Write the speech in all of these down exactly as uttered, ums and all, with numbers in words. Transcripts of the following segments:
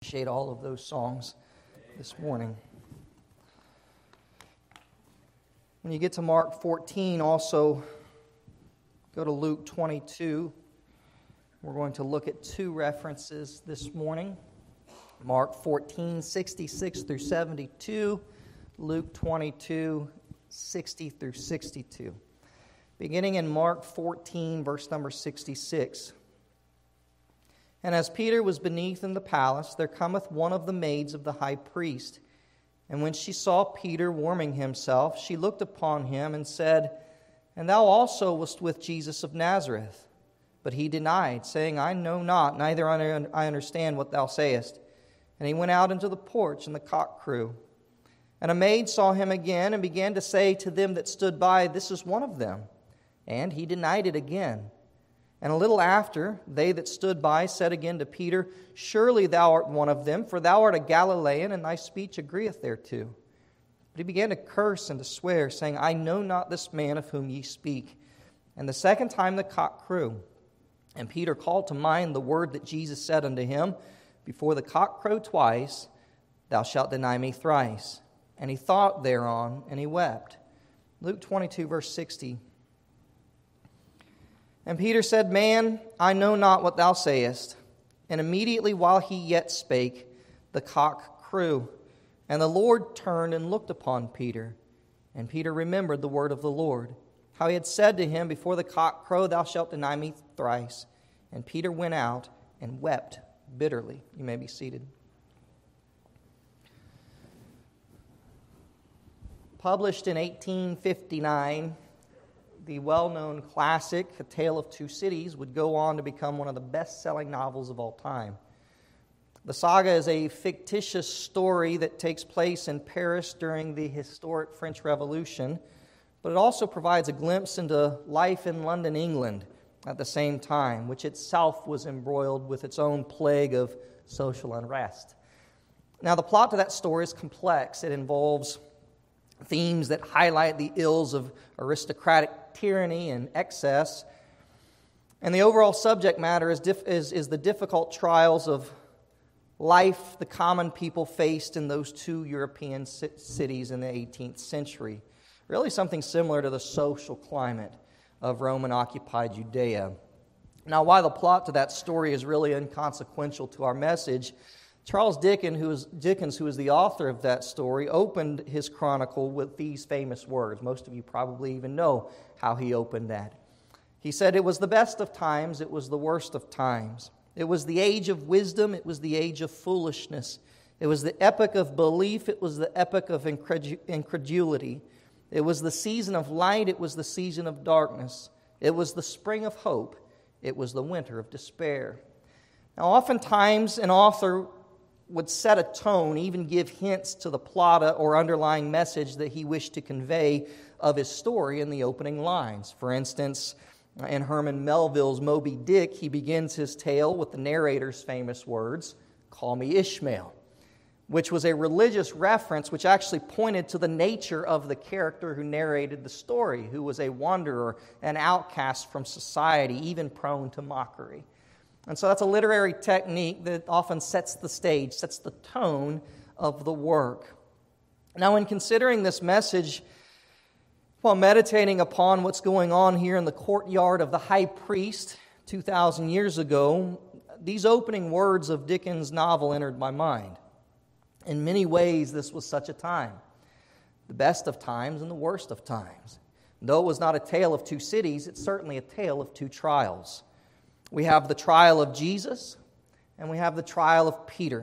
appreciate all of those songs this morning. When you get to Mark fourteen, also go to Luke twenty-two. We're going to look at two references this morning. Mark fourteen, sixty-six through seventy-two. Luke twenty-two, sixty through sixty-two. Beginning in Mark fourteen, verse number sixty-six. And as Peter was beneath in the palace, there cometh one of the maids of the high priest. And when she saw Peter warming himself, she looked upon him and said, And thou also wast with Jesus of Nazareth. But he denied, saying, I know not, neither I understand what thou sayest. And he went out into the porch, and the cock crew. And a maid saw him again, and began to say to them that stood by, This is one of them. And he denied it again. And a little after, they that stood by said again to Peter, Surely thou art one of them, for thou art a Galilean, and thy speech agreeth thereto. But he began to curse and to swear, saying, I know not this man of whom ye speak. And the second time the cock crew. And Peter called to mind the word that Jesus said unto him, Before the cock crow twice, thou shalt deny me thrice. And he thought thereon, and he wept. Luke twenty-two, verse sixty. And Peter said, Man, I know not what thou sayest. And immediately while he yet spake, the cock crew. And the Lord turned and looked upon Peter. And Peter remembered the word of the Lord, how he had said to him, Before the cock crow, thou shalt deny me thrice. And Peter went out and wept bitterly. You may be seated. Published in eighteen fifty-nine, the well-known classic, A Tale of Two Cities, would go on to become one of the best-selling novels of all time. The saga is a fictitious story that takes place in Paris during the historic French Revolution, but it also provides a glimpse into life in London, England, at the same time, which itself was embroiled with its own plague of social unrest. Now, the plot to that story is complex. It involves themes that highlight the ills of aristocratic tyranny and excess. And the overall subject matter is, dif- is, is the difficult trials of life the common people faced in those two European c- cities in the eighteenth century. Really something similar to the social climate of Roman-occupied Judea. Now, while the plot to that story is really inconsequential to our message, Charles Dickens, who is, Dickens, who is the author of that story, opened his chronicle with these famous words. Most of you probably even know how he opened that. He said, It was the best of times, it was the worst of times. It was the age of wisdom, it was the age of foolishness. It was the epoch of belief, it was the epoch of incredu- incredulity. It was the season of light, it was the season of darkness. It was the spring of hope, it was the winter of despair. Now, oftentimes an author would set a tone, even give hints to the plot or underlying message that he wished to convey of his story in the opening lines. For instance, in Herman Melville's Moby Dick, he begins his tale with the narrator's famous words, Call me Ishmael, which was a religious reference which actually pointed to the nature of the character who narrated the story, who was a wanderer, an outcast from society, even prone to mockery. And so that's a literary technique that often sets the stage, sets the tone of the work. Now, in considering this message, while meditating upon what's going on here in the courtyard of the high priest two thousand years ago, these opening words of Dickens' novel entered my mind. In many ways, this was such a time, the best of times and the worst of times. Though it was not a tale of two cities, it's certainly a tale of two trials. We have the trial of Jesus, and we have the trial of Peter.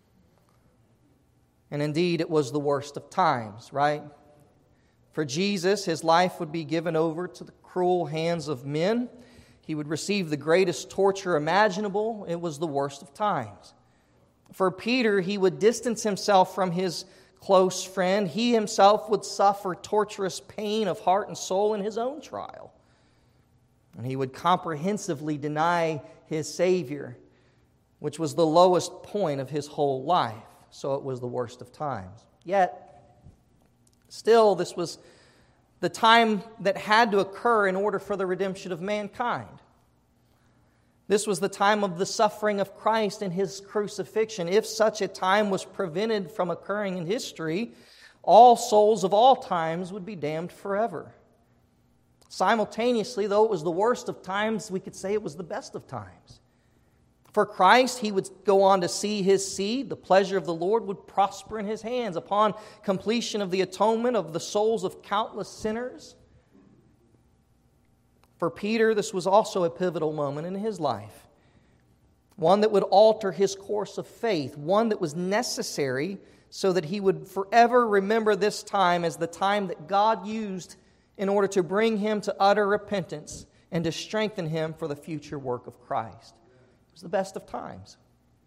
And indeed, it was the worst of times, right? For Jesus, his life would be given over to the cruel hands of men. He would receive the greatest torture imaginable. It was the worst of times. For Peter, he would distance himself from his close friend. He himself would suffer torturous pain of heart and soul in his own trial. And he would comprehensively deny his Savior, which was the lowest point of his whole life. So it was the worst of times. Yet, still, this was the time that had to occur in order for the redemption of mankind. This was the time of the suffering of Christ and His crucifixion. If such a time was prevented from occurring in history, all souls of all times would be damned forever. Simultaneously, though it was the worst of times, we could say it was the best of times. For Christ, He would go on to see His seed. The pleasure of the Lord would prosper in His hands upon completion of the atonement of the souls of countless sinners. For Peter, this was also a pivotal moment in his life. One that would alter his course of faith. One that was necessary so that he would forever remember this time as the time that God used in order to bring him to utter repentance and to strengthen him for the future work of Christ. It was the best of times.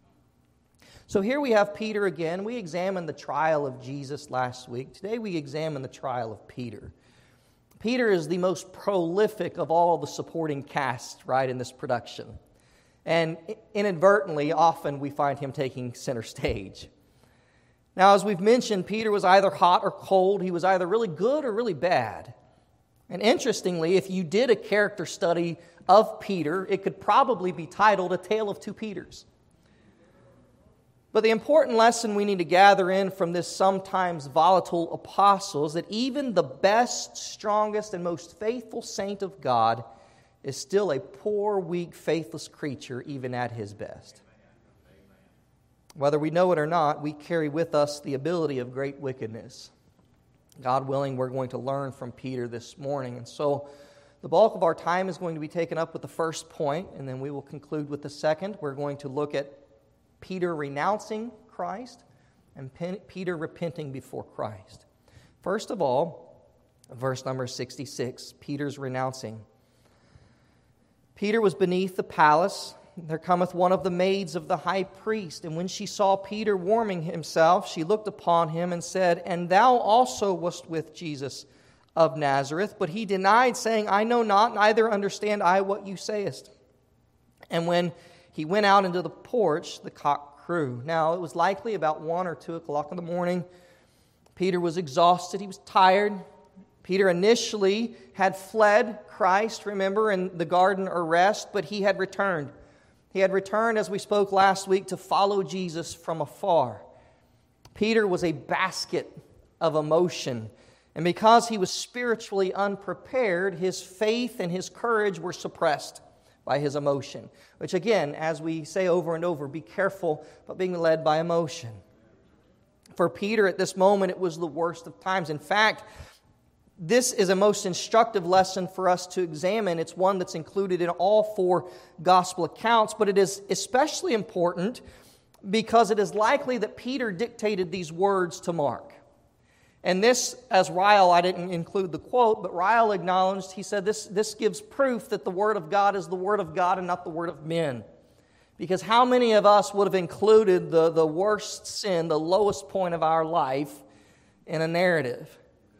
So here we have Peter again. We examined the trial of Jesus last week. Today we examine the trial of Peter. Peter is the most prolific of all the supporting cast, right, in this production. And inadvertently, often we find him taking center stage. Now, as we've mentioned, Peter was either hot or cold. He was either really good or really bad. And interestingly, if you did a character study of Peter, it could probably be titled A Tale of Two Peters. But the important lesson we need to gather in from this sometimes volatile apostle is that even the best, strongest, and most faithful saint of God is still a poor, weak, faithless creature, even at his best. Whether we know it or not, we carry with us the ability of great wickedness. God willing, we're going to learn from Peter this morning. And so the bulk of our time is going to be taken up with the first point, and then we will conclude with the second. We're going to look at Peter renouncing Christ and Peter repenting before Christ. First of all, verse number sixty-six, Peter's renouncing. Peter was beneath the palace. There cometh one of the maids of the high priest, and when she saw Peter warming himself, she looked upon him and said, And thou also wast with Jesus of Nazareth. But he denied, saying, I know not, neither understand I what you sayest. And when he went out into the porch, the cock crew. Now, it was likely about one or two o'clock in the morning. Peter was exhausted. He was tired. Peter initially had fled Christ, remember, in the garden arrest, but he had returned. He had returned, as we spoke last week, to follow Jesus from afar. Peter was a basket of emotion. And because he was spiritually unprepared, his faith and his courage were suppressed by his emotion. Which again, as we say over and over, be careful about being led by emotion. For Peter at this moment, it was the worst of times. In fact, this is a most instructive lesson for us to examine. It's one that's included in all four gospel accounts, but it is especially important because it is likely that Peter dictated these words to Mark. And this, as Ryle, I didn't include the quote, but Ryle acknowledged, he said, this, this gives proof that the Word of God is the Word of God and not the Word of men. Because how many of us would have included the, the worst sin, the lowest point of our life, in a narrative?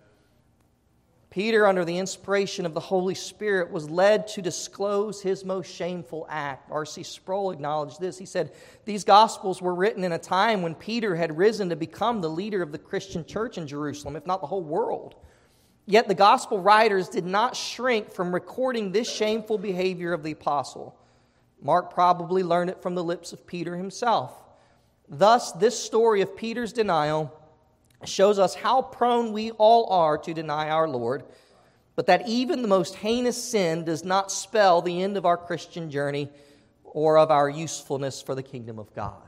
Peter, under the inspiration of the Holy Spirit, was led to disclose his most shameful act. R C Sproul acknowledged this. He said, these Gospels were written in a time when Peter had risen to become the leader of the Christian church in Jerusalem, if not the whole world. Yet the Gospel writers did not shrink from recording this shameful behavior of the apostle. Mark probably learned it from the lips of Peter himself. Thus, this story of Peter's denial shows us how prone we all are to deny our Lord, but that even the most heinous sin does not spell the end of our Christian journey or of our usefulness for the kingdom of God.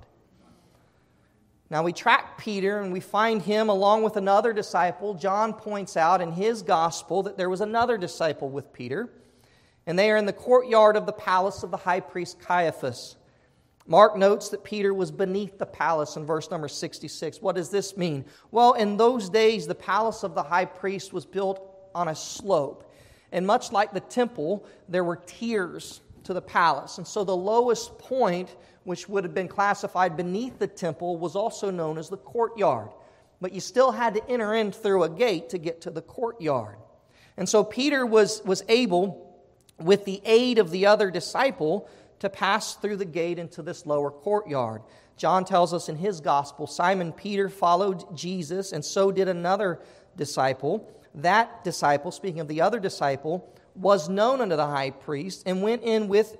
Now we track Peter and we find him along with another disciple. John points out in his gospel that there was another disciple with Peter, and they are in the courtyard of the palace of the high priest Caiaphas. Mark notes that Peter was beneath the palace in verse number sixty-six. What does this mean? Well, in those days, the palace of the high priest was built on a slope. And much like the temple, there were tiers to the palace. And so the lowest point, which would have been classified beneath the temple, was also known as the courtyard. But you still had to enter in through a gate to get to the courtyard. And so Peter was, was able, with the aid of the other disciple, to pass through the gate into this lower courtyard. John tells us in his gospel, Simon Peter followed Jesus, and so did another disciple. That disciple, speaking of the other disciple, was known unto the high priest and went in with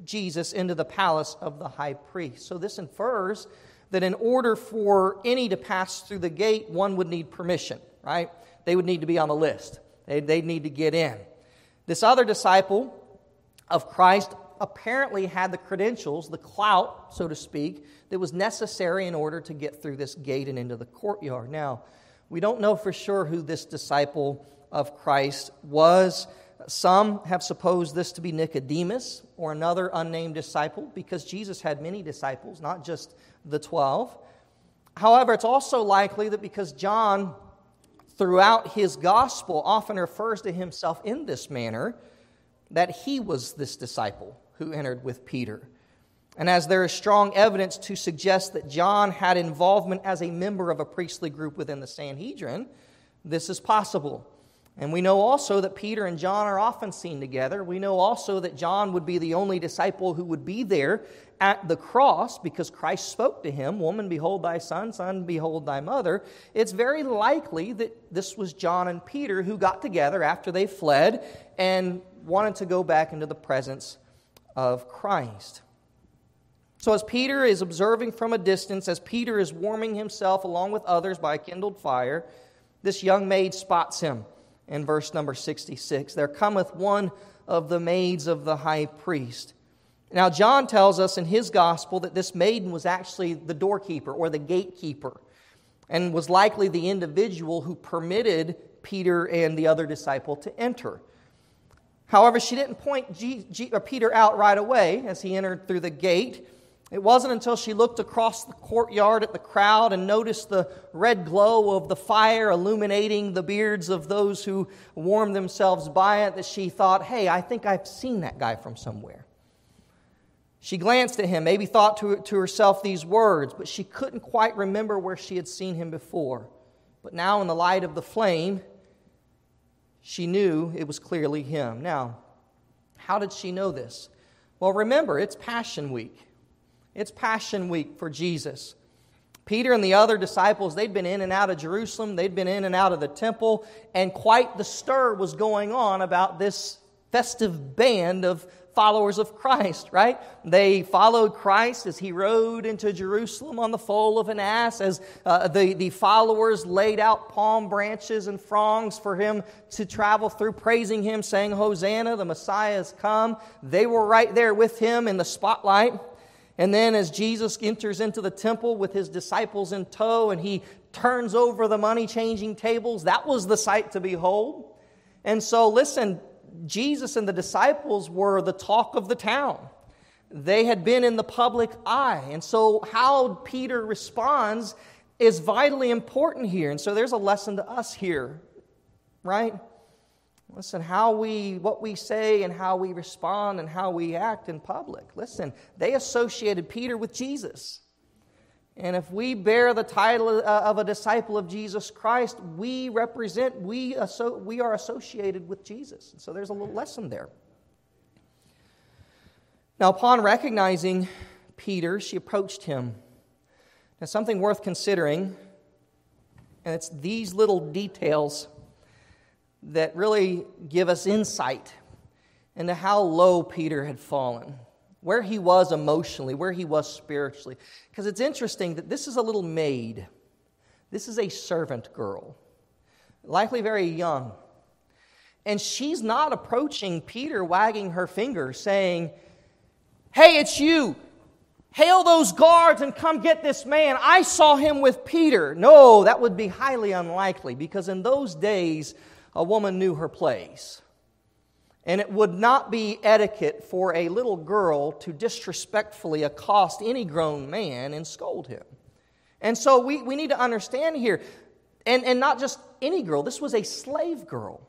Jesus into the palace of the high priest. So this infers that in order for any to pass through the gate, one would need permission, right? They would need to be on the list. They'd, they'd need to get in. This other disciple of Christ apparently had the credentials, the clout, so to speak, that was necessary in order to get through this gate and into the courtyard. Now, we don't know for sure who this disciple of Christ was. Some have supposed this to be Nicodemus or another unnamed disciple, because Jesus had many disciples, not just the twelve. However, it's also likely that because John, throughout his gospel, often refers to himself in this manner, that he was this disciple who entered with Peter. And as there is strong evidence to suggest that John had involvement as a member of a priestly group within the Sanhedrin, this is possible. And we know also that Peter and John are often seen together. We know also that John would be the only disciple who would be there at the cross because Christ spoke to him, "Woman, behold thy son, son, behold thy mother." It's very likely that this was John and Peter who got together after they fled and wanted to go back into the presence of Christ. So as Peter is observing from a distance, as Peter is warming himself along with others by a kindled fire, this young maid spots him. In verse number sixty-six, "There cometh one of the maids of the high priest." Now, John tells us in his gospel that this maiden was actually the doorkeeper or the gatekeeper, and was likely the individual who permitted Peter and the other disciple to enter. However, she didn't point G- G- or Peter out right away as he entered through the gate. It wasn't until she looked across the courtyard at the crowd and noticed the red glow of the fire illuminating the beards of those who warmed themselves by it that she thought, "Hey, I think I've seen that guy from somewhere." She glanced at him, maybe thought to, to herself these words, but she couldn't quite remember where she had seen him before. But now in the light of the flame, she knew it was clearly him. Now, how did she know this? Well, remember, it's Passion Week. It's Passion Week for Jesus. Peter and the other disciples, they'd been in and out of Jerusalem. They'd been in and out of the temple. And quite the stir was going on about this festive band of followers of Christ, right? They followed Christ as he rode into Jerusalem on the foal of an ass, as uh, the, the followers laid out palm branches and fronds for him to travel through, praising him, saying, "Hosanna, the Messiah has come." They were right there with him in the spotlight. And then as Jesus enters into the temple with his disciples in tow and he turns over the money-changing tables, that was the sight to behold. And so listen, Jesus and the disciples were the talk of the town. They had been in the public eye. And so how Peter responds is vitally important here. And so there's a lesson to us here, right? Listen, how we, what we say and how we respond and how we act in public. Listen, they associated Peter with Jesus. And if we bear the title of a disciple of Jesus Christ, we represent, we, we are associated with Jesus. And so there's a little lesson there. Now, upon recognizing Peter, she approached him. Now, something worth considering, and it's these little details that really give us insight into how low Peter had fallen, where he was emotionally, where he was spiritually. Because it's interesting that this is a little maid. This is a servant girl, likely very young. And she's not approaching Peter wagging her finger saying, "Hey, it's you. Hail those guards and come get this man. I saw him with Peter." No, that would be highly unlikely, because in those days, a woman knew her place. And it would not be etiquette for a little girl to disrespectfully accost any grown man and scold him. And so we, we need to understand here, and, and not just any girl, this was a slave girl.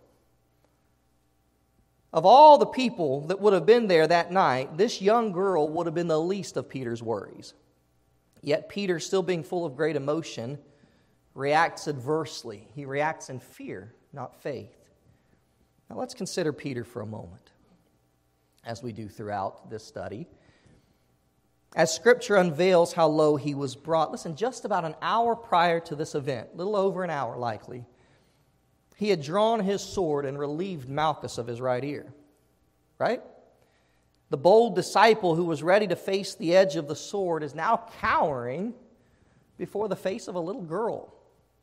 Of all the people that would have been there that night, this young girl would have been the least of Peter's worries. Yet Peter, still being full of great emotion, reacts adversely. He reacts in fear, not faith. Now let's consider Peter for a moment, as we do throughout this study. As Scripture unveils how low he was brought, listen, just about an hour prior to this event, a little over an hour likely, he had drawn his sword and relieved Malchus of his right ear. Right? The bold disciple who was ready to face the edge of the sword is now cowering before the face of a little girl.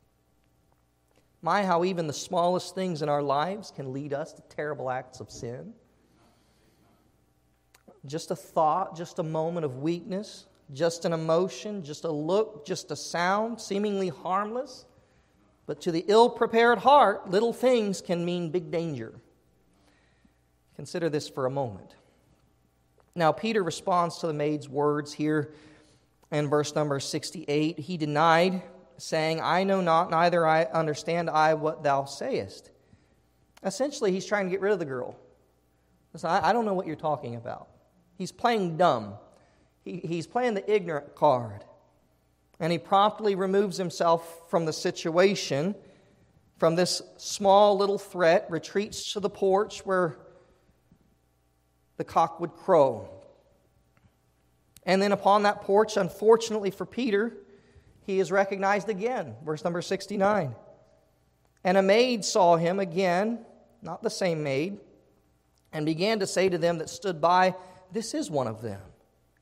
My, how even the smallest things in our lives can lead us to terrible acts of sin. Just a thought, just a moment of weakness, just an emotion, just a look, just a sound, seemingly harmless. But to the ill-prepared heart, little things can mean big danger. Consider this for a moment. Now, Peter responds to the maid's words here in verse number sixty-eight. He denied, saying, I know not, neither I understand I what thou sayest. Essentially, he's trying to get rid of the girl. Listen, I, I don't know what you're talking about. He's playing dumb. He, he's playing the ignorant card. And he promptly removes himself from the situation, from this small little threat, retreats to the porch where the cock would crow. And then upon that porch, unfortunately for Peter, he is recognized again. Verse number sixty-nine. And a maid saw him again, not the same maid, and began to say to them that stood by, this is one of them.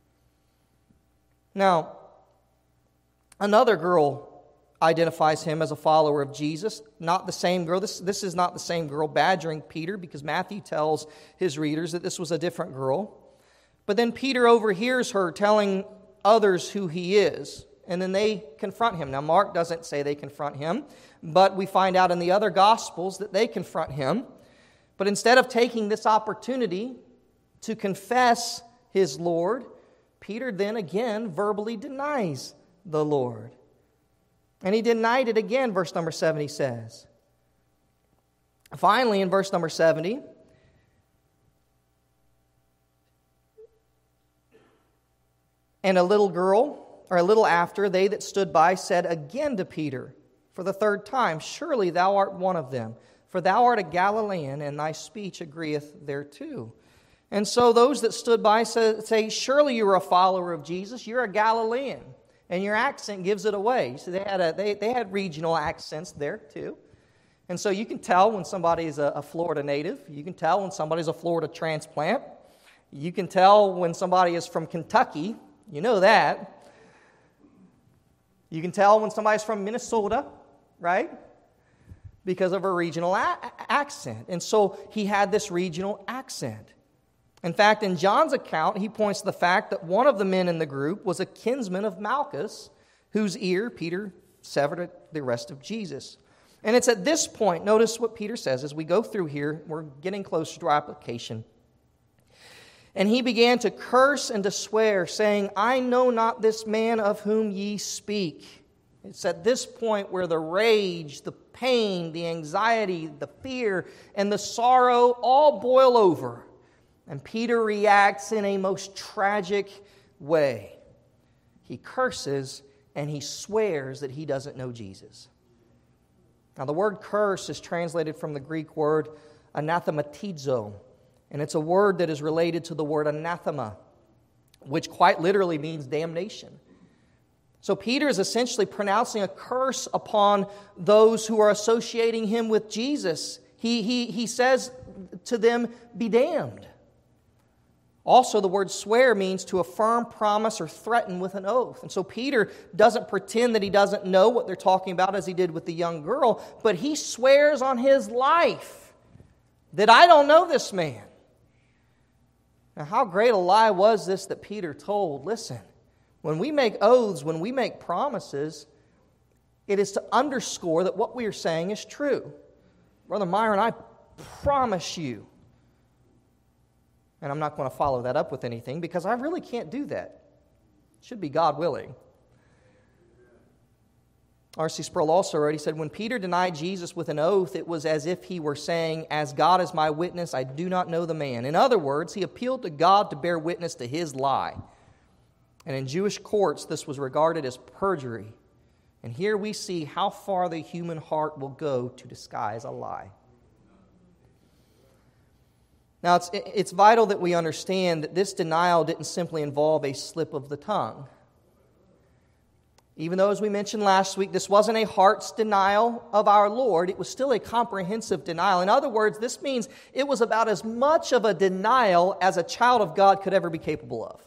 Now, another girl identifies him as a follower of Jesus. Not the same girl. This, this is not the same girl badgering Peter, because Matthew tells his readers that this was a different girl. But then Peter overhears her telling others who he is, and then they confront him. Now, Mark doesn't say they confront him, but we find out in the other Gospels that they confront him. But instead of taking this opportunity to confess his Lord, Peter then again verbally denies the Lord. And he denied it again, verse number seventy says. Finally, in verse number seventy, and a little girl, or a little after, they that stood by said again to Peter for the third time, surely thou art one of them, for thou art a Galilean, and thy speech agreeth thereto. And so those that stood by say, say, surely you're a follower of Jesus, you're a Galilean. And your accent gives it away. So they had a, they, they had regional accents there too. And so you can tell when somebody's a, a Florida native. You can tell when somebody's a Florida transplant. You can tell when somebody is from Kentucky. You know that. You can tell when somebody's from Minnesota, right? Because of a regional a- accent. And so he had this regional accent. In fact, in John's account, he points to the fact that one of the men in the group was a kinsman of Malchus, whose ear Peter severed at the arrest of Jesus. And it's at this point, notice what Peter says as we go through here, we're getting closer to our application. And he began to curse and to swear, saying, I know not this man of whom ye speak. It's at this point where the rage, the pain, the anxiety, the fear, and the sorrow all boil over. And Peter reacts in a most tragic way. He curses and he swears that he doesn't know Jesus. Now, the word curse is translated from the Greek word anathematizo, and it's a word that is related to the word anathema, which quite literally means damnation. So Peter is essentially pronouncing a curse upon those who are associating him with Jesus. He, he, he says to them, be damned. Also, the word swear means to affirm, promise, or threaten with an oath. And so Peter doesn't pretend that he doesn't know what they're talking about as he did with the young girl, but he swears on his life that I don't know this man. Now, how great a lie was this that Peter told? Listen, when we make oaths, when we make promises, it is to underscore that what we are saying is true. Brother Myron, I promise you. And I'm not going to follow that up with anything because I really can't do that. It should be God willing. R C Sproul also wrote, he said, when Peter denied Jesus with an oath, it was as if he were saying, as God is my witness, I do not know the man. In other words, he appealed to God to bear witness to his lie. And in Jewish courts, this was regarded as perjury. And here we see how far the human heart will go to disguise a lie. Now, it's, it's vital that we understand that this denial didn't simply involve a slip of the tongue. Even though, as we mentioned last week, this wasn't a heart's denial of our Lord, it was still a comprehensive denial. In other words, this means it was about as much of a denial as a child of God could ever be capable of.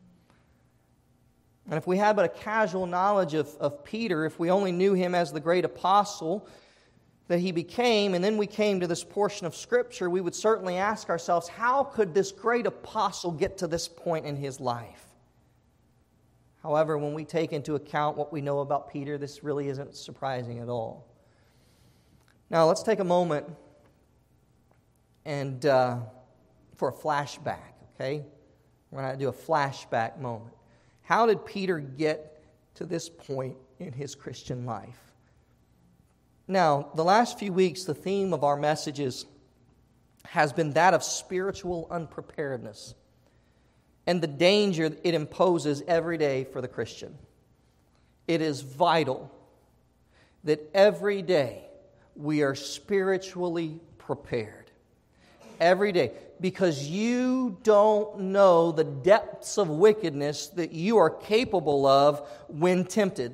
And if we had but a casual knowledge of, of Peter, if we only knew him as the great apostle that he became, and then we came to this portion of Scripture, we would certainly ask ourselves, how could this great apostle get to this point in his life? However, when we take into account what we know about Peter, this really isn't surprising at all. Now, let's take a moment and uh, for a flashback, okay? We're going to do a flashback moment. How did Peter get to this point in his Christian life? Now, the last few weeks, the theme of our messages has been that of spiritual unpreparedness and the danger it imposes every day for the Christian. It is vital that every day we are spiritually prepared. Every day. Because you don't know the depths of wickedness that you are capable of when tempted.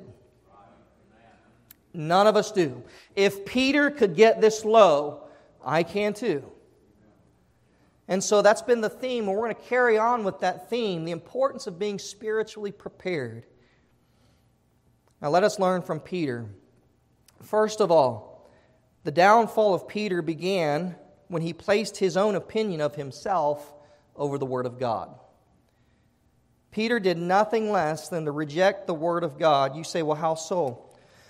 None of us do. If Peter could get this low, I can too. And so that's been the theme, and we're going to carry on with that theme, the importance of being spiritually prepared. Now let us learn from Peter. First of all, the downfall of Peter began when he placed his own opinion of himself over the Word of God. Peter did nothing less than to reject the Word of God. You say, well, how so?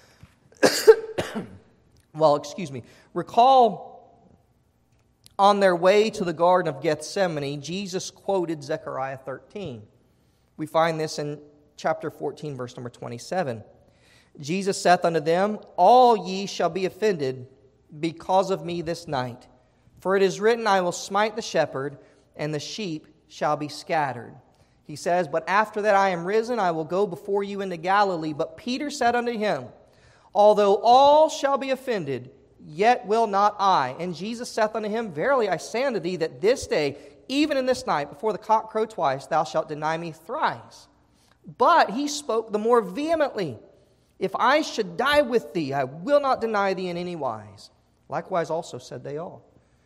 Well, excuse me. Recall on their way to the Garden of Gethsemane, Jesus quoted Zechariah thirteen. We find this in chapter fourteen, verse number twenty-seven. Jesus saith unto them, all ye shall be offended because of me this night. For it is written, I will smite the shepherd, and the sheep shall be scattered. He says, but after that I am risen, I will go before you into Galilee. But Peter said unto him, although all shall be offended, yet will not I. And Jesus saith unto him, verily I say unto thee, that this day, even in this night, before the cock crow twice, thou shalt deny me thrice. But he spoke the more vehemently, if I should die with thee, I will not deny thee in any wise. Likewise also said they all.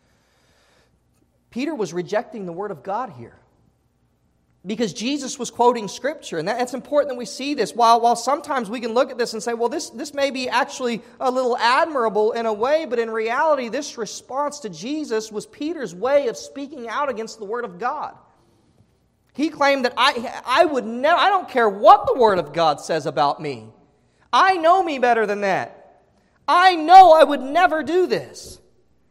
Peter was rejecting the Word of God here, because Jesus was quoting Scripture. And that, it's important that we see this. While, while sometimes we can look at this and say, well, this, this may be actually a little admirable in a way, but in reality, this response to Jesus was Peter's way of speaking out against the Word of God. He claimed that I, I would never, I don't care what the Word of God says about me. I know me better than that. I know I would never do this.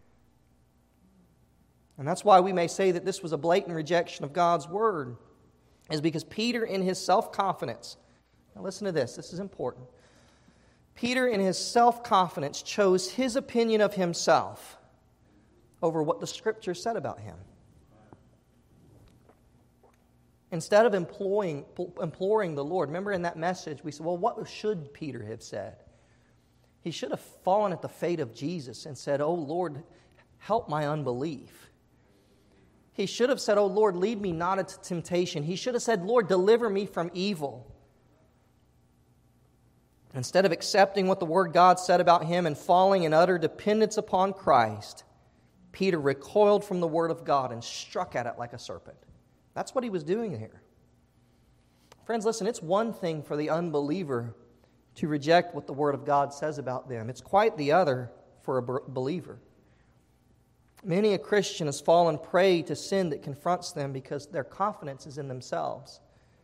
And that's why we may say that this was a blatant rejection of God's Word, is because Peter, in his self-confidence, now listen to this, this is important. Peter, in his self-confidence, chose his opinion of himself over what the Scripture said about him. Instead of imploring, imploring the Lord, remember in that message we said, well, what should Peter have said? He should have fallen at the feet of Jesus and said, oh Lord, help my unbelief. He should have said, oh Lord, lead me not into temptation. He should have said, Lord, deliver me from evil. Instead of accepting what the Word God said about him and falling in utter dependence upon Christ, Peter recoiled from the Word of God and struck at it like a serpent. That's what he was doing here. Friends, listen, it's one thing for the unbeliever to reject what the Word of God says about them. It's quite the other for a believer. Many a Christian has fallen prey to sin that confronts them because their confidence is in themselves.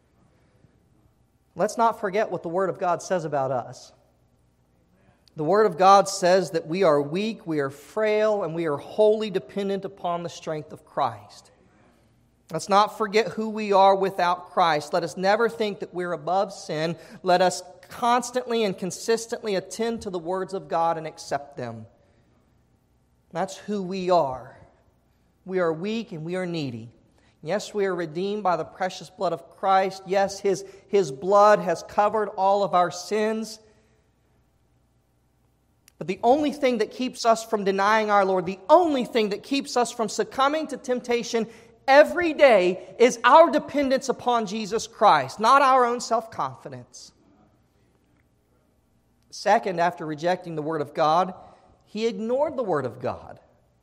Let's not forget what the Word of God says about us. The Word of God says that we are weak, we are frail, and we are wholly dependent upon the strength of Christ. Let's not forget who we are without Christ. Let us never think that we're above sin. Let us constantly and consistently attend to the words of God and accept them. That's who we are. We are weak and we are needy. Yes, we are redeemed by the precious blood of Christ. Yes, His, His blood has covered all of our sins. But the only thing that keeps us from denying our Lord, the only thing that keeps us from succumbing to temptation every day is our dependence upon Jesus Christ, not our own self-confidence. Second, after rejecting the Word of God, he ignored the Word of God.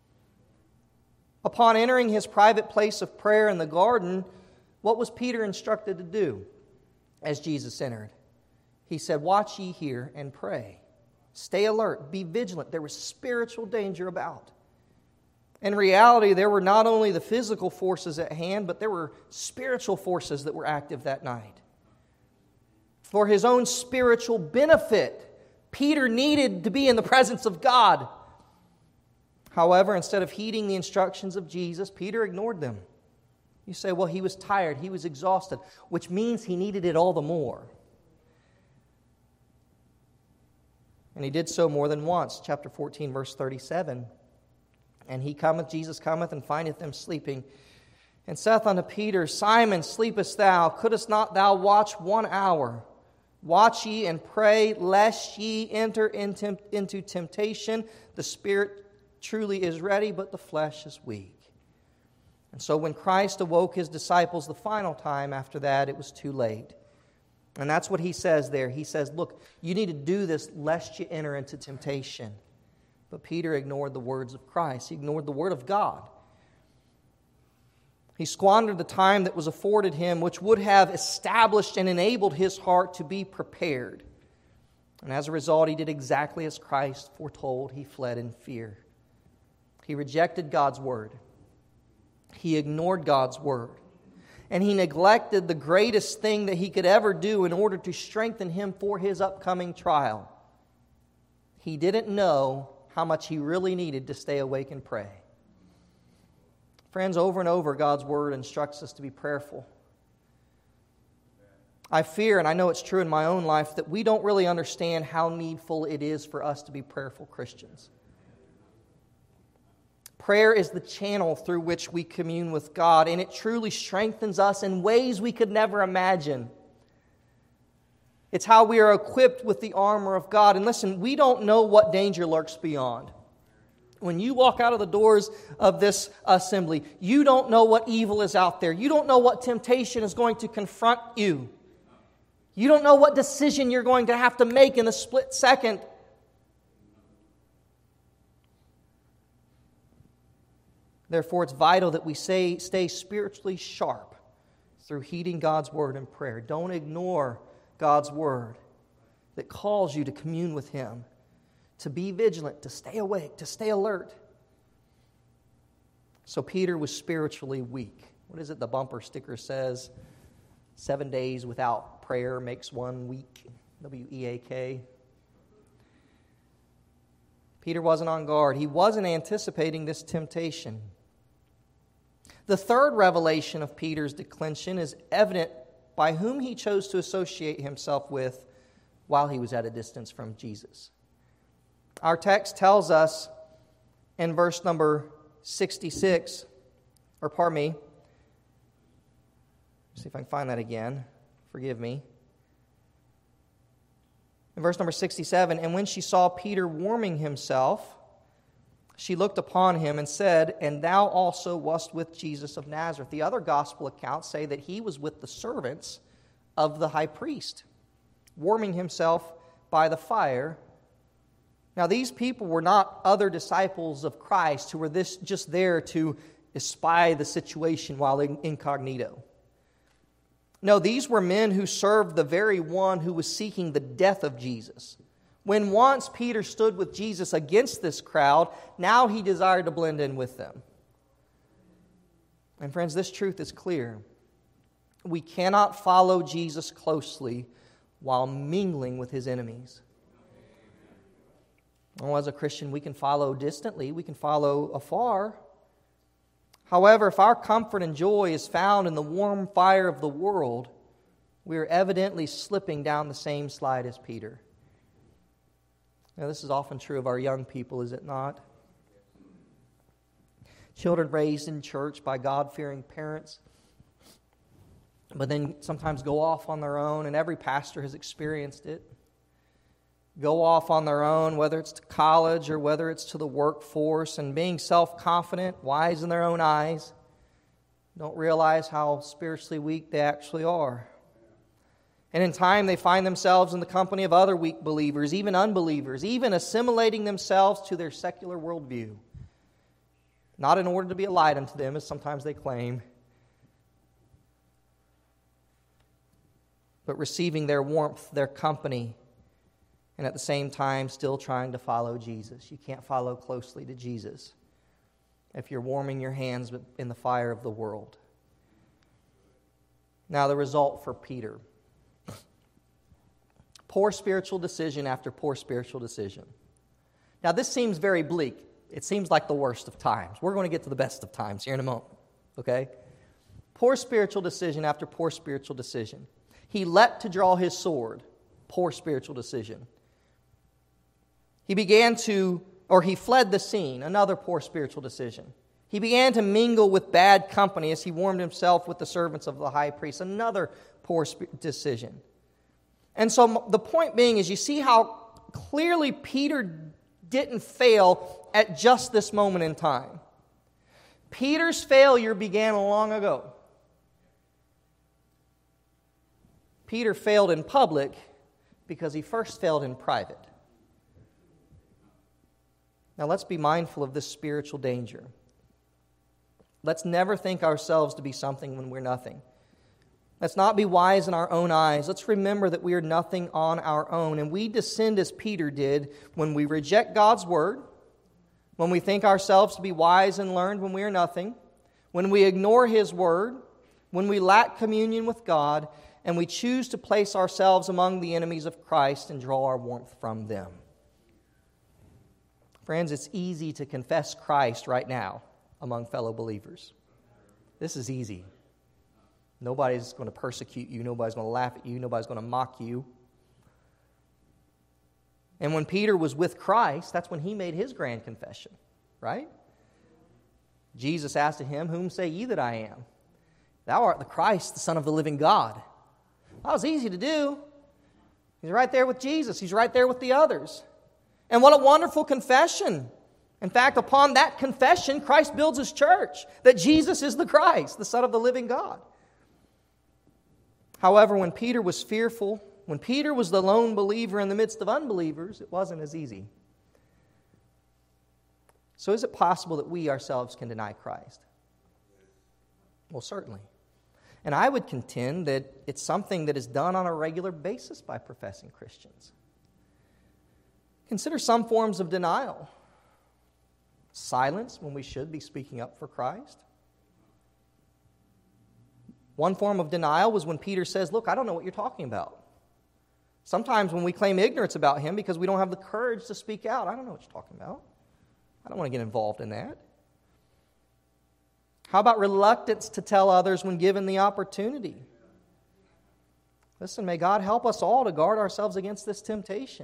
Upon entering his private place of prayer in the garden, what was Peter instructed to do as Jesus entered? He said, "Watch ye here and pray. Stay alert, be vigilant." There was spiritual danger about. In reality, there were not only the physical forces at hand, but there were spiritual forces that were active that night. For his own spiritual benefit, Peter needed to be in the presence of God. However, instead of heeding the instructions of Jesus, Peter ignored them. You say, well, he was tired, he was exhausted, which means he needed it all the more. And he did so more than once. Chapter fourteen, verse thirty-seven. "And he cometh, Jesus cometh, and findeth them sleeping, and saith unto Peter, Simon, sleepest thou? Couldest not thou watch one hour? Watch ye and pray, lest ye enter into, into temptation. The spirit truly is ready, but the flesh is weak." And so when Christ awoke his disciples the final time after that, it was too late. And that's what he says there. He says, look, you need to do this lest you enter into temptation. But Peter ignored the words of Christ. He ignored the Word of God. He squandered the time that was afforded him, which would have established and enabled his heart to be prepared. And as a result, he did exactly as Christ foretold. He fled in fear. He rejected God's Word. He ignored God's Word. And he neglected the greatest thing that he could ever do in order to strengthen him for his upcoming trial. He didn't know how much he really needed to stay awake and pray. Friends, over and over, God's Word instructs us to be prayerful. I fear, and I know it's true in my own life, that we don't really understand how needful it is for us to be prayerful Christians. Prayer is the channel through which we commune with God, and it truly strengthens us in ways we could never imagine. It's how we are equipped with the armor of God. And listen, we don't know what danger lurks beyond. When you walk out of the doors of this assembly, you don't know what evil is out there. You don't know what temptation is going to confront you. You don't know what decision you're going to have to make in a split second. Therefore, it's vital that we say, stay spiritually sharp through heeding God's Word and prayer. Don't ignore God's Word that calls you to commune with Him, to be vigilant, to stay awake, to stay alert. So Peter was spiritually weak. What is it the bumper sticker says? Seven days without prayer makes one weak. W E A K. Peter wasn't on guard. He wasn't anticipating this temptation. The third revelation of Peter's declension is evident by whom he chose to associate himself with while he was at a distance from Jesus. Our text tells us in verse number sixty-six, or pardon me, let's see if I can find that again. Forgive me. In verse number sixty-seven, "And when she saw Peter warming himself, she looked upon him and said, And thou also wast with Jesus of Nazareth." The other gospel accounts say that he was with the servants of the high priest, warming himself by the fire. Now, these people were not other disciples of Christ who were this just there to espy the situation while incognito. No, these were men who served the very one who was seeking the death of Jesus. When once Peter stood with Jesus against this crowd, now he desired to blend in with them. And friends, this truth is clear. We cannot follow Jesus closely while mingling with His enemies. Well, as a Christian, we can follow distantly, we can follow afar. However, if our comfort and joy is found in the warm fire of the world, we are evidently slipping down the same slide as Peter. Now, this is often true of our young people, is it not? Children raised in church by God-fearing parents, but then sometimes go off on their own, and every pastor has experienced it. Go off on their own, whether it's to college or whether it's to the workforce, and being self-confident, wise in their own eyes, don't realize how spiritually weak they actually are. And in time, they find themselves in the company of other weak believers, even unbelievers, even assimilating themselves to their secular worldview. Not in order to be a light unto them, as sometimes they claim, but receiving their warmth, their company, and at the same time still trying to follow Jesus. You can't follow closely to Jesus if you're warming your hands in the fire of the world. Now, the result for Peter. Poor spiritual decision after poor spiritual decision. Now, this seems very bleak. It seems like the worst of times. We're going to get to the best of times here in a moment, okay? Poor spiritual decision after poor spiritual decision. He leapt to draw his sword. Poor spiritual decision. He began to, or he fled the scene. Another poor spiritual decision. He began to mingle with bad company as he warmed himself with the servants of the high priest. Another poor decision. And so the point being is, you see how clearly Peter didn't fail at just this moment in time. Peter's failure began long ago. Peter failed in public because he first failed in private. Now let's be mindful of this spiritual danger. Let's never think ourselves to be something when we're nothing. Let's not be wise in our own eyes. Let's remember that we are nothing on our own. And we descend as Peter did when we reject God's word, when we think ourselves to be wise and learned when we are nothing, when we ignore His word, when we lack communion with God, and we choose to place ourselves among the enemies of Christ and draw our warmth from them. Friends, it's easy to confess Christ right now among fellow believers. This is easy. Nobody's going to persecute you. Nobody's going to laugh at you. Nobody's going to mock you. And when Peter was with Christ, that's when he made his grand confession, right? Jesus asked of him, "Whom say ye that I am? Thou art the Christ, the Son of the living God." That was easy to do. He's right there with Jesus. He's right there with the others. And what a wonderful confession. In fact, upon that confession, Christ builds His church, that Jesus is the Christ, the Son of the living God. However, when Peter was fearful, when Peter was the lone believer in the midst of unbelievers, it wasn't as easy. So is it possible that we ourselves can deny Christ? Well, certainly. And I would contend that it's something that is done on a regular basis by professing Christians. Consider some forms of denial. Silence when we should be speaking up for Christ. One form of denial was when Peter says, "Look, I don't know what you're talking about." Sometimes when we claim ignorance about Him because we don't have the courage to speak out, "I don't know what you're talking about. I don't want to get involved in that." How about reluctance to tell others when given the opportunity? Listen, may God help us all to guard ourselves against this temptation.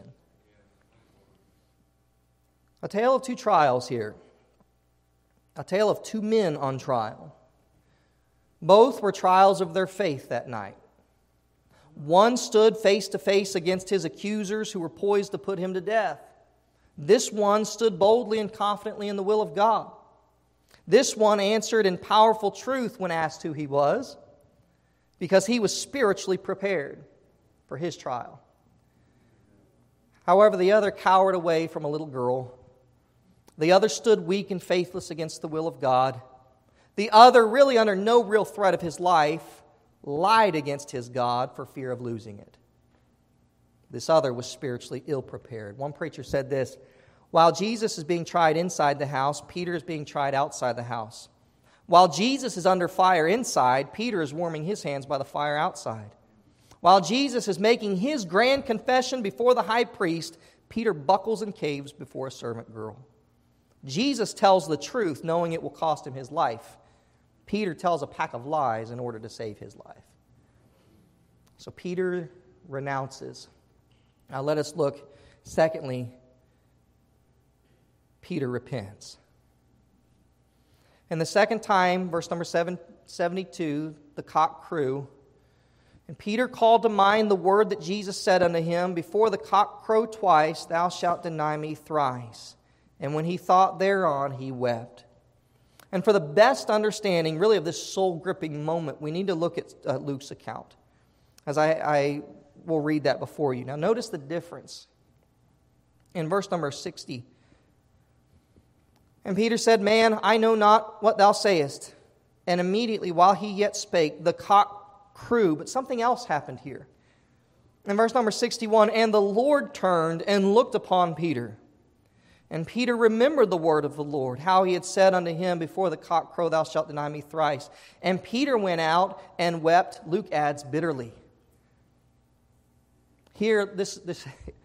A tale of two trials here. A tale of two men on trial. Both were trials of their faith that night. One stood face to face against his accusers who were poised to put him to death. This one stood boldly and confidently in the will of God. This one answered in powerful truth when asked who he was, because he was spiritually prepared for his trial. However, the other cowered away from a little girl. The other stood weak and faithless against the will of God. The other, really under no real threat of his life, lied against his God for fear of losing it. This other was spiritually ill-prepared. One preacher said this: while Jesus is being tried inside the house, Peter is being tried outside the house. While Jesus is under fire inside, Peter is warming his hands by the fire outside. While Jesus is making his grand confession before the high priest, Peter buckles and caves before a servant girl. Jesus tells the truth, knowing it will cost him his life. Peter tells a pack of lies in order to save his life. So Peter renounces. Now let us look, secondly, Peter repents. And the second time, verse number seven, seventy-two, the cock crew. And Peter called to mind the word that Jesus said unto him, "Before the cock crow twice, thou shalt deny me thrice." And when he thought thereon, he wept. And for the best understanding, really, of this soul-gripping moment, we need to look at uh, Luke's account. as I, I will read that before you. Now notice the difference. In verse number sixty. And Peter said, Man, I know not what thou sayest. And immediately while he yet spake, the cock crew. But something else happened here. In verse number sixty-one, And the Lord turned and looked upon Peter. And Peter remembered the word of the Lord, how he had said unto him, Before the cock crow thou shalt deny me thrice. And Peter went out and wept, Luke adds, bitterly. Here, this, this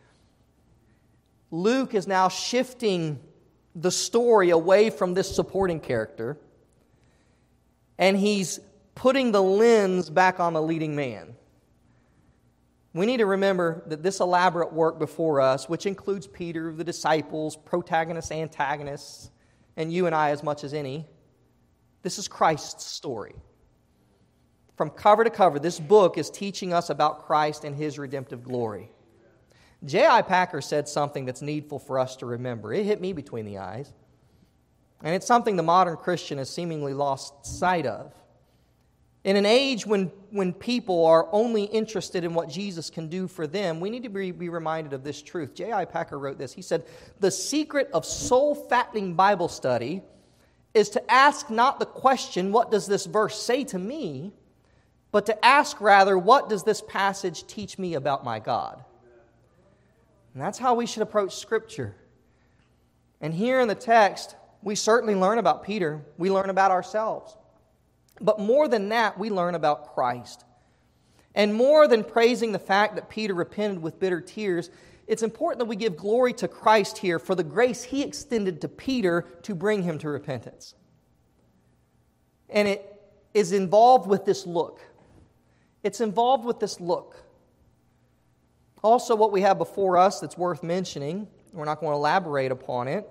Luke is now shifting the story away from this supporting character, and he's putting the lens back on the leading man. We need to remember that this elaborate work before us, which includes Peter, the disciples, protagonists, antagonists, and you and I as much as any, this is Christ's story. From cover to cover, this book is teaching us about Christ and His redemptive glory. J I Packer said something that's needful for us to remember. It hit me between the eyes. And it's something the modern Christian has seemingly lost sight of. In an age when, when people are only interested in what Jesus can do for them, we need to be, be reminded of this truth. J I Packer wrote this. He said, The secret of soul-fattening Bible study is to ask not the question, what does this verse say to me, but to ask rather, what does this passage teach me about my God? And that's how we should approach Scripture. And here in the text, we certainly learn about Peter. We learn about ourselves. But more than that, we learn about Christ. And more than praising the fact that Peter repented with bitter tears, it's important that we give glory to Christ here for the grace He extended to Peter to bring him to repentance. And it is involved with this look. It's involved with this look. Also, what we have before us that's worth mentioning, we're not going to elaborate upon it.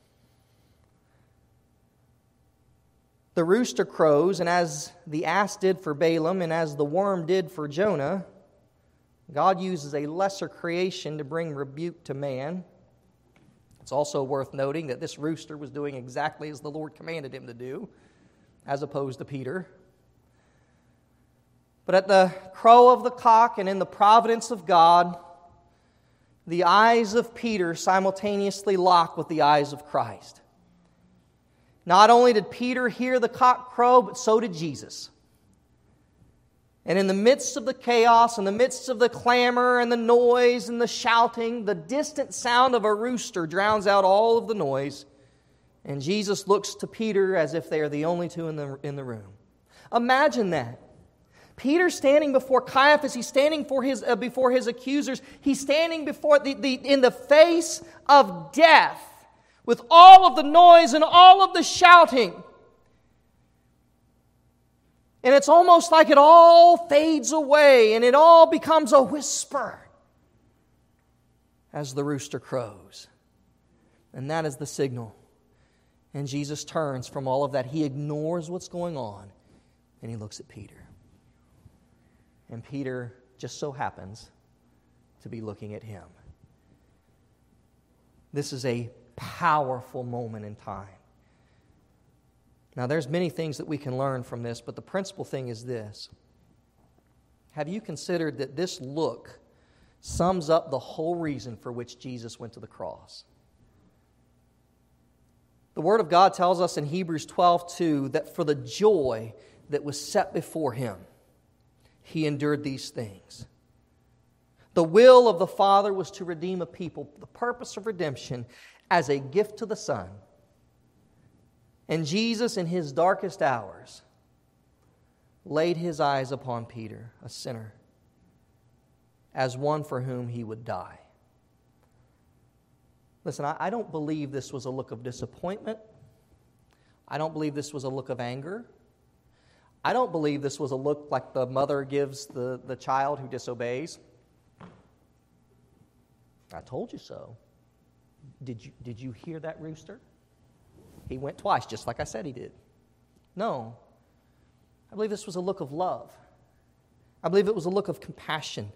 The rooster crows, and as the ass did for Balaam, and as the worm did for Jonah, God uses a lesser creation to bring rebuke to man. It's also worth noting that this rooster was doing exactly as the Lord commanded him to do, as opposed to Peter. But at the crow of the cock and in the providence of God, the eyes of Peter simultaneously lock with the eyes of Christ. Not only did Peter hear the cock crow, but so did Jesus. And in the midst of the chaos, in the midst of the clamor and the noise and the shouting, the distant sound of a rooster drowns out all of the noise. And Jesus looks to Peter as if they are the only two in the, in the room. Imagine that. Peter standing before Caiaphas, he's standing for his, uh, before his accusers. He's standing before the, the, in the face of death with all of the noise and all of the shouting. And it's almost like it all fades away and it all becomes a whisper as the rooster crows. And that is the signal. And Jesus turns from all of that. He ignores what's going on and He looks at Peter. And Peter just so happens to be looking at him. This is a powerful moment in time. Now, there's many things that we can learn from this, but the principal thing is this. Have you considered that this look sums up the whole reason for which Jesus went to the cross? The Word of God tells us in Hebrews twelve two that for the joy that was set before Him, He endured these things. The will of the Father was to redeem a people, the purpose of redemption as a gift to the Son. And Jesus, in His darkest hours, laid His eyes upon Peter, a sinner, as one for whom He would die. Listen, I, I don't believe this was a look of disappointment. I don't believe this was a look of anger. I don't believe this was a look like the mother gives the, the child who disobeys. I told you so. Did you, did you hear that rooster? He went twice, just like I said he did. No. I believe this was a look of love. I believe it was a look of compassion.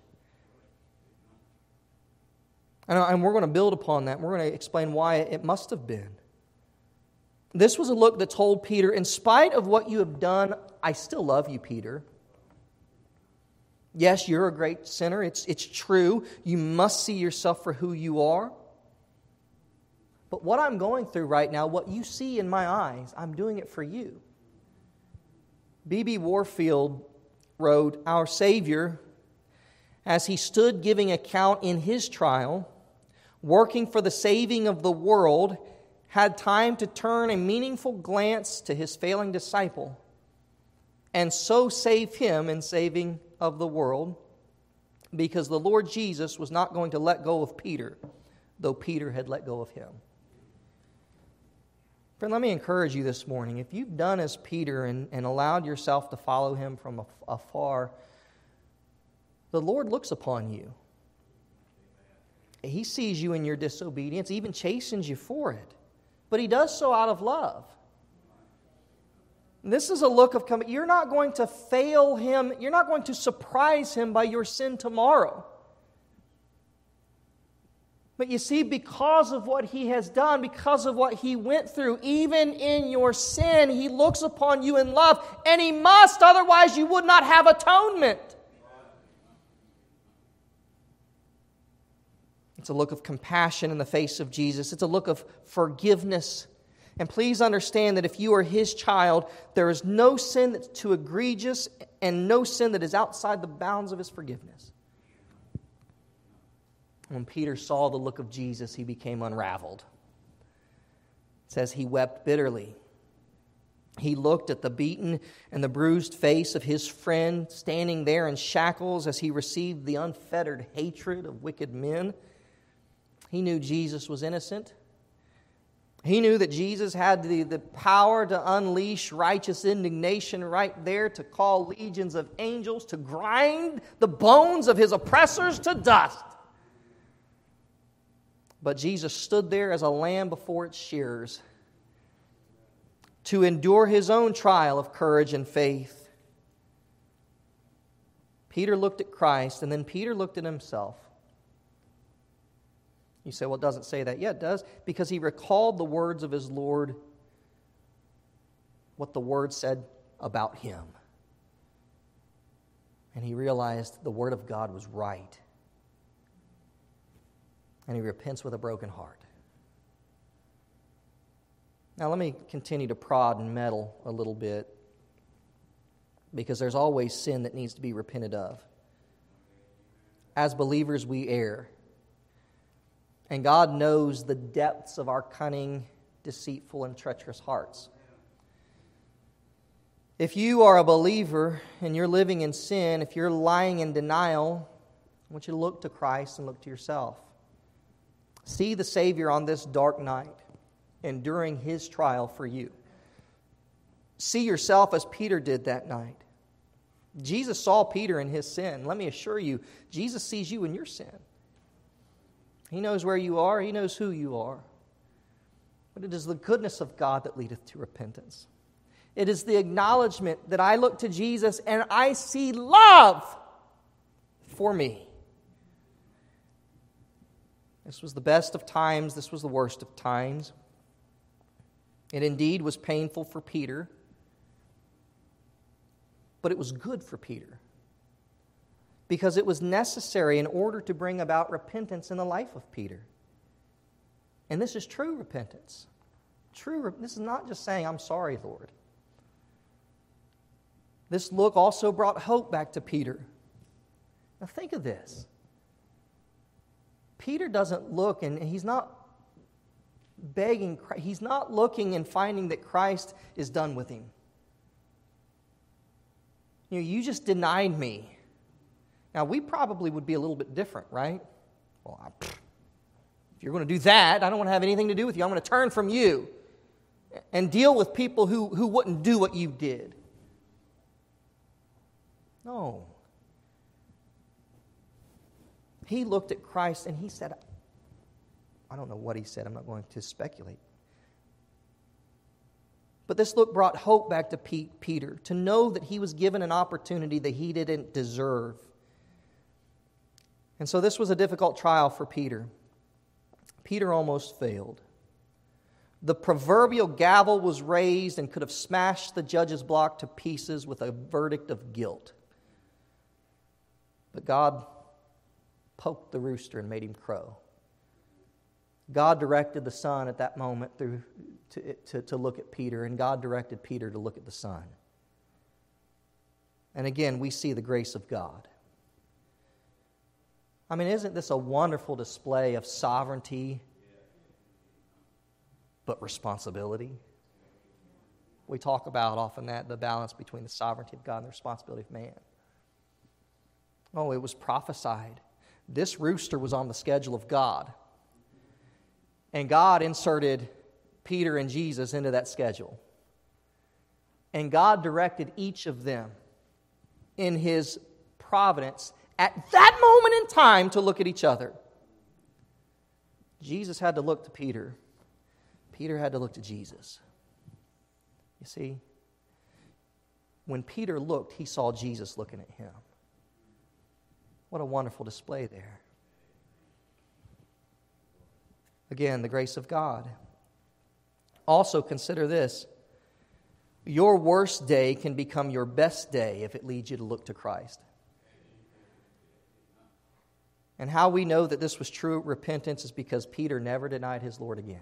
And, and we're going to build upon that. We're going to explain why it must have been. This was a look that told Peter, in spite of what you have done, I still love you, Peter. Yes, you're a great sinner. It's, it's true. You must see yourself for who you are. But what I'm going through right now, what you see in my eyes, I'm doing it for you. B B Warfield wrote, "Our Savior, as He stood giving account in His trial, working for the saving of the world, had time to turn a meaningful glance to His failing disciple, and so save him in saving of the world, because the Lord Jesus was not going to let go of Peter, though Peter had let go of Him." Friend, let me encourage you this morning. If you've done as Peter and, and allowed yourself to follow Him from af- afar, the Lord looks upon you. He sees you in your disobedience, even chastens you for it. But He does so out of love. This is a look of coming. You're not going to fail Him. You're not going to surprise Him by your sin tomorrow. But you see, because of what He has done, because of what He went through, even in your sin, He looks upon you in love. And He must, otherwise you would not have atonement. It's a look of compassion in the face of Jesus. It's a look of forgiveness. And please understand that if you are His child, there is no sin that's too egregious and no sin that is outside the bounds of His forgiveness. When Peter saw the look of Jesus, he became unraveled. It says he wept bitterly. He looked at the beaten and the bruised face of his friend standing there in shackles as he received the unfettered hatred of wicked men. He knew Jesus was innocent. He knew that Jesus had the, the power to unleash righteous indignation right there, to call legions of angels, to grind the bones of his oppressors to dust. But Jesus stood there as a lamb before its shearers to endure His own trial of courage and faith. Peter looked at Christ, and then Peter looked at himself. You say, well, it doesn't say that. Yeah, it does. Because he recalled the words of his Lord, what the Word said about him. And he realized the Word of God was right. And he repents with a broken heart. Now let me continue to prod and meddle a little bit, because there's always sin that needs to be repented of. As believers, we err. And God knows the depths of our cunning, deceitful, and treacherous hearts. If you are a believer and you're living in sin, if you're lying in denial, I want you to look to Christ and look to yourself. See the Savior on this dark night, enduring His trial for you. See yourself as Peter did that night. Jesus saw Peter in his sin. Let me assure you, Jesus sees you in your sin. He knows where you are. He knows who you are. But it is the goodness of God that leadeth to repentance. It is the acknowledgement that I look to Jesus and I see love for me. This was the best of times. This was the worst of times. It indeed was painful for Peter, but it was good for Peter, because it was necessary in order to bring about repentance in the life of Peter. And this is true repentance. True. This is not just saying, I'm sorry, Lord. This look also brought hope back to Peter. Now think of this. Peter doesn't look, and he's not begging, he's not looking and finding that Christ is done with him. You know, you just denied me. Now, we probably would be a little bit different, right? Well, I, if you're going to do that, I don't want to have anything to do with you. I'm going to turn from you and deal with people who, who wouldn't do what you did. No. He looked at Christ and he said, I don't know what he said. I'm not going to speculate. But this look brought hope back to Peter, to know that he was given an opportunity that he didn't deserve. And so this was a difficult trial for Peter. Peter almost failed. The proverbial gavel was raised and could have smashed the judge's block to pieces with a verdict of guilt. But God poked the rooster and made him crow. God directed the sun at that moment through to, to, to look at Peter, and God directed Peter to look at the sun. And again, we see the grace of God. I mean, isn't this a wonderful display of sovereignty, but responsibility? We talk about often that, the balance between the sovereignty of God and the responsibility of man. Oh, it was prophesied. This rooster was on the schedule of God. And God inserted Peter and Jesus into that schedule. And God directed each of them in His providence at that moment in time to look at each other. Jesus had to look to Peter. Peter had to look to Jesus. You see, when Peter looked, he saw Jesus looking at him. What a wonderful display there. Again, the grace of God. Also consider this. Your worst day can become your best day if it leads you to look to Christ. And how we know that this was true repentance is because Peter never denied his Lord again.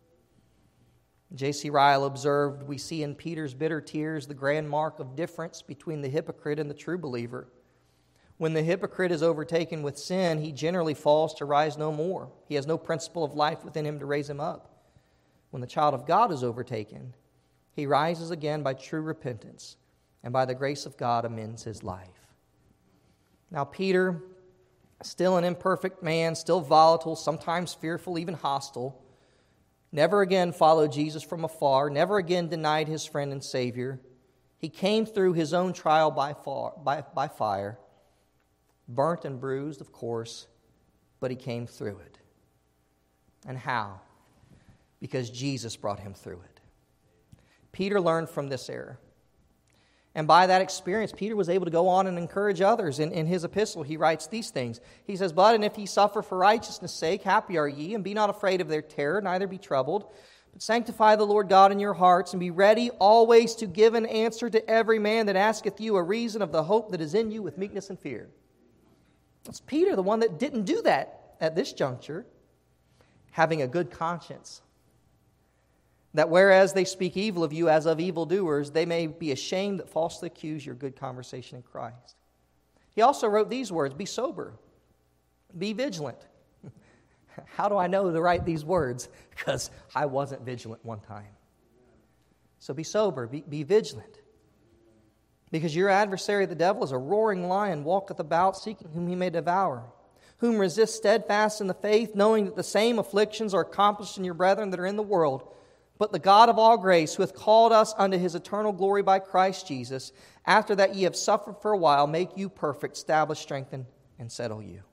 J C Ryle observed, we see in Peter's bitter tears the grand mark of difference between the hypocrite and the true believer. When the hypocrite is overtaken with sin, he generally falls to rise no more. He has no principle of life within him to raise him up. When the child of God is overtaken, he rises again by true repentance, and by the grace of God amends his life. Now Peter, still an imperfect man, still volatile, sometimes fearful, even hostile, never again followed Jesus from afar, never again denied his friend and Savior. He came through his own trial by, far, by, by fire, burnt and bruised, of course, but he came through it. And how? Because Jesus brought him through it. Peter learned from this error. And by that experience, Peter was able to go on and encourage others. In, in his epistle, he writes these things. He says, But, and if ye suffer for righteousness' sake, happy are ye, and be not afraid of their terror, neither be troubled. But sanctify the Lord God in your hearts, and be ready always to give an answer to every man that asketh you a reason of the hope that is in you with meekness and fear. It's Peter, the one that didn't do that at this juncture, having a good conscience. That whereas they speak evil of you as of evildoers, they may be ashamed that falsely accuse your good conversation in Christ. He also wrote these words, be sober, be vigilant. How do I know to write these words? Because I wasn't vigilant one time. So be sober, be, be vigilant. Because your adversary, the devil, is a roaring lion, walketh about, seeking whom he may devour. Whom resist steadfast in the faith, knowing that the same afflictions are accomplished in your brethren that are in the world. But the God of all grace, who hath called us unto His eternal glory by Christ Jesus, after that ye have suffered for a while, make you perfect, establish, strengthen, and settle you.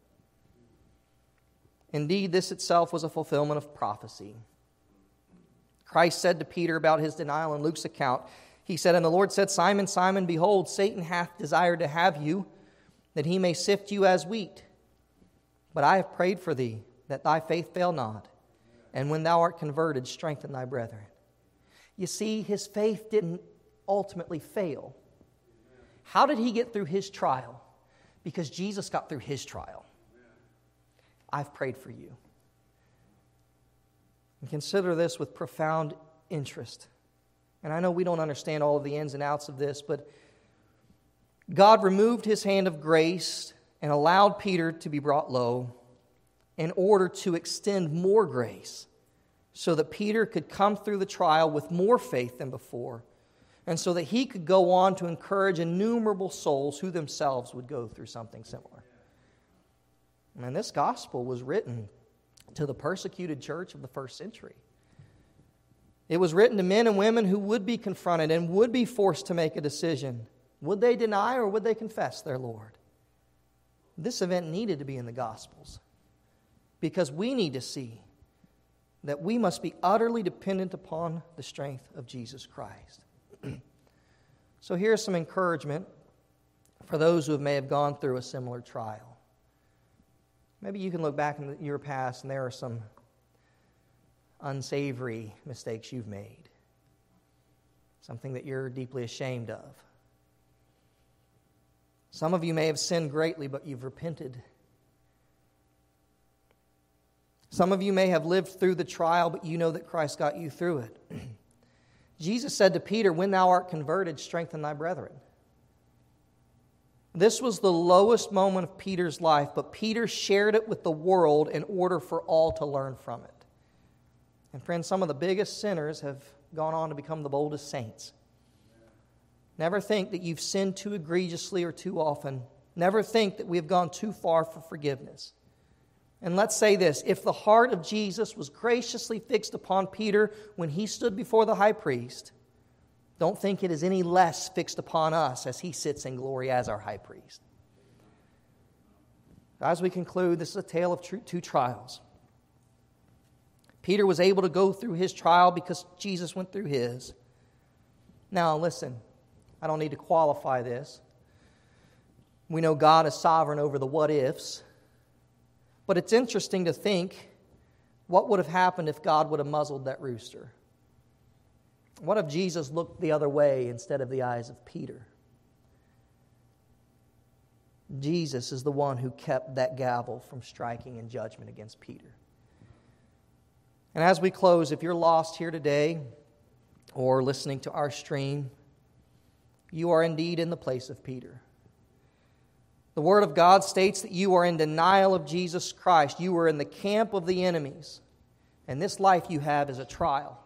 Indeed, this itself was a fulfillment of prophecy. Christ said to Peter about his denial in Luke's account, He said, And the Lord said, Simon, Simon, behold, Satan hath desired to have you, that he may sift you as wheat. But I have prayed for thee, that thy faith fail not. And when thou art converted, strengthen thy brethren. You see, his faith didn't ultimately fail. How did he get through his trial? Because Jesus got through his trial. I've prayed for you. And consider this with profound interest. And I know we don't understand all of the ins and outs of this, but God removed His hand of grace and allowed Peter to be brought low in order to extend more grace so that Peter could come through the trial with more faith than before, and so that he could go on to encourage innumerable souls who themselves would go through something similar. And this gospel was written to the persecuted church of the first century. It was written to men and women who would be confronted and would be forced to make a decision. Would they deny or would they confess their Lord? This event needed to be in the Gospels because we need to see that we must be utterly dependent upon the strength of Jesus Christ. So here's some encouragement for those who may have gone through a similar trial. Maybe you can look back in your past and there are some unsavory mistakes you've made. Something that you're deeply ashamed of. Some of you may have sinned greatly, but you've repented. Some of you may have lived through the trial, but you know that Christ got you through it. Jesus said to Peter, "When thou art converted, strengthen thy brethren." This was the lowest moment of Peter's life, but Peter shared it with the world in order for all to learn from it. And friends, some of the biggest sinners have gone on to become the boldest saints. Never think that you've sinned too egregiously or too often. Never think that we have gone too far for forgiveness. And let's say this, if the heart of Jesus was graciously fixed upon Peter when he stood before the high priest, don't think it is any less fixed upon us as he sits in glory as our high priest. As we conclude, this is a tale of two trials. Peter was able to go through his trial because Jesus went through his. Now listen, I don't need to qualify this. We know God is sovereign over the what-ifs. But it's interesting to think, what would have happened if God would have muzzled that rooster? What if Jesus looked the other way instead of the eyes of Peter? Jesus is the one who kept that gavel from striking in judgment against Peter. And as we close, if you're lost here today or listening to our stream, you are indeed in the place of Peter. The Word of God states that you are in denial of Jesus Christ. You are in the camp of the enemies. And this life you have is a trial,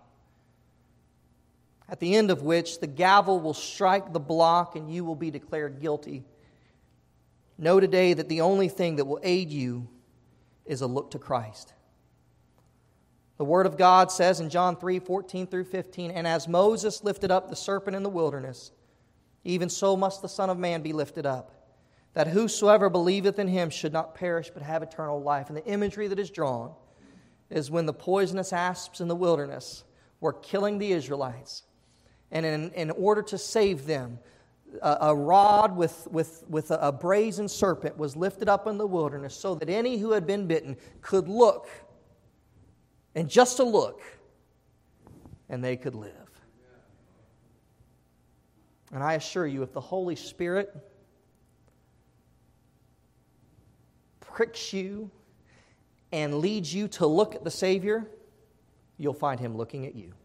at the end of which the gavel will strike the block and you will be declared guilty. Know today that the only thing that will aid you is a look to Christ. The Word of God says in John three, fourteen through fifteen, "And as Moses lifted up the serpent in the wilderness, even so must the Son of Man be lifted up, that whosoever believeth in him should not perish but have eternal life." And the imagery that is drawn is when the poisonous asps in the wilderness were killing the Israelites. And in, in order to save them, a, a rod with, with, with a, a brazen serpent was lifted up in the wilderness so that any who had been bitten could look, and just to look, and they could live. And I assure you, if the Holy Spirit pricks you and leads you to look at the Savior, you'll find Him looking at you.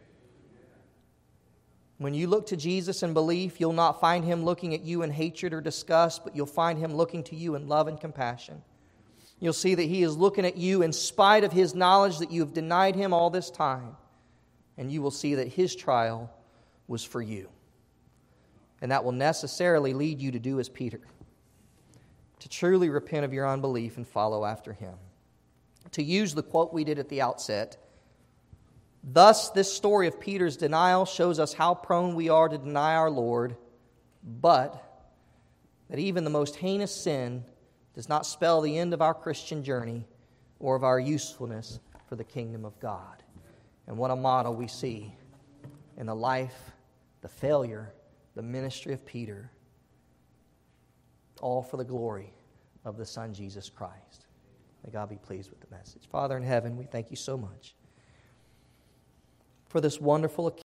When you look to Jesus in belief, you'll not find Him looking at you in hatred or disgust, but you'll find Him looking to you in love and compassion. You'll see that He is looking at you in spite of His knowledge that you have denied Him all this time. And you will see that His trial was for you. And that will necessarily lead you to do as Peter, to truly repent of your unbelief and follow after Him. To use the quote we did at the outset, thus this story of Peter's denial shows us how prone we are to deny our Lord, but that even the most heinous sin does not spell the end of our Christian journey or of our usefulness for the kingdom of God. And what a model we see in the life, the failure, the ministry of Peter, all for the glory of the Son, Jesus Christ. May God be pleased with the message. Father in heaven, we thank you so much for this wonderful occasion.